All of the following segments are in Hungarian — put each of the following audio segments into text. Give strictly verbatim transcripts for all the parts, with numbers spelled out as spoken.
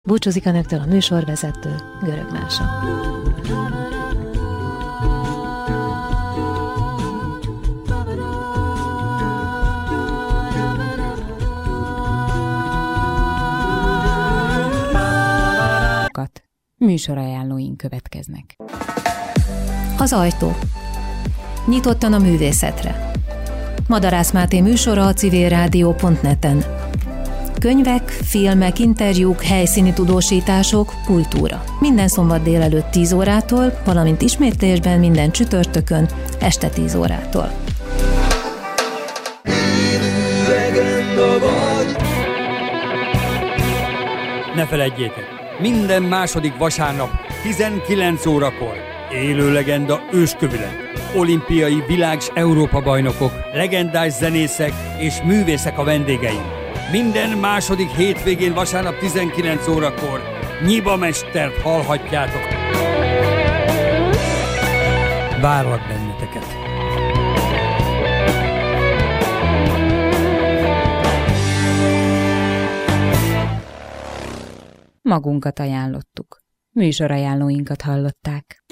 Búcsúzik önöktől a műsorvezető, Görög Mása. Műsorajánlóink következnek. Az ajtó. Nyitottan a művészetre. Madarász Máté műsora a civilrádió pont net-en. Könyvek, filmek, interjúk, helyszíni tudósítások, kultúra. Minden szombat délelőtt tíz órától, valamint ismétlésben minden csütörtökön este tíz órától. Ne feledjétek, minden második vasárnap tizenkilenc órakor élő legenda őskövület. Olimpiai világ- és Európa-bajnokok, legendás zenészek és művészek a vendégeim. Minden második hétvégén vasárnap tizenkilenc órakor Nyiba Mestert hallhatjátok. Várlak benneteket! Magunkat ajánlottuk. Műsorajánlóinkat hallották.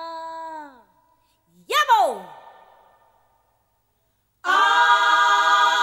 Yabo! Ah!